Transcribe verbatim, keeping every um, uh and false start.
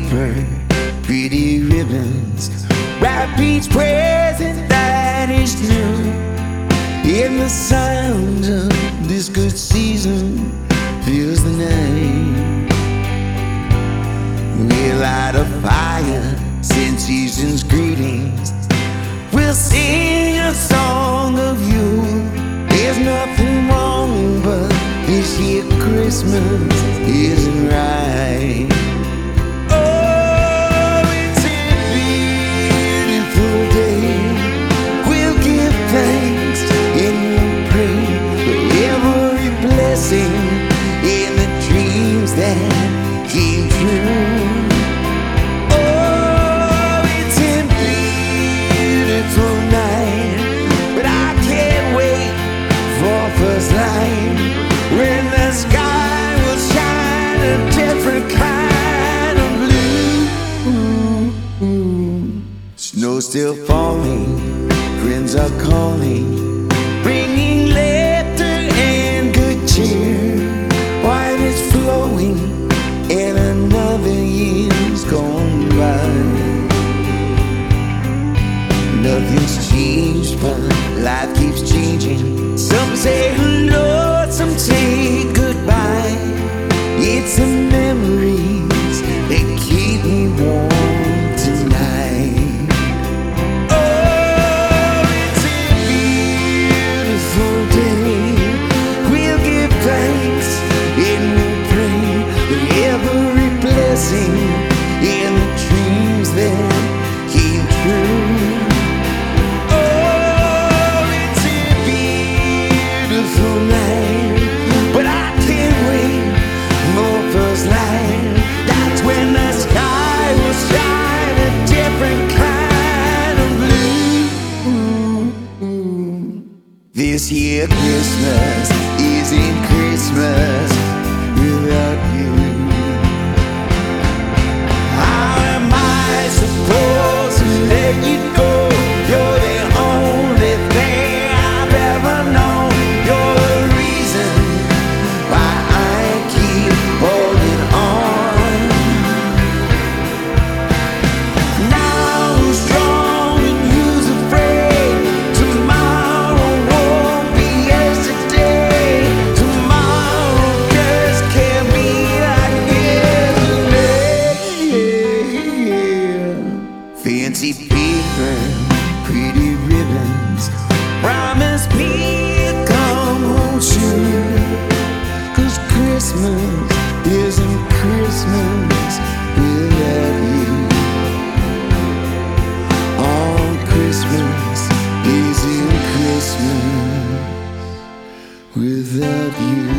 paper, pretty ribbons, wrap each present that is new. In the sound of this good season fills the night. We'll light a fire, send season's greetings. We'll sing a song of you. There's nothing wrong, but this year Christmas isn't right. Oh, it's a beautiful day. We'll give thanks and we'll pray for every blessing in the dreams that came true. First light, when the sky will shine a different kind of blue. Snow still falling, friends are calling, bringing laughter and good cheer. Wine is flowing and another year's gone by. Nothing's changed, but life keeps changing. Some say hello, some say goodbye. It's the memories that keep me warm tonight. Oh, it's a beautiful day. We'll give thanks and we'll pray for every blessing in the dreams that came true. But I can't wait for first light. That's when the sky will shine a different kind of blue. This year Christmas isn't Christmas without you. How am I supposed to let you go? You're the only thing I've ever known. Fancy paper, pretty ribbons, promise me a come home soon. 'Cause Christmas isn't Christmas without you. Oh, Christmas isn't Christmas without you.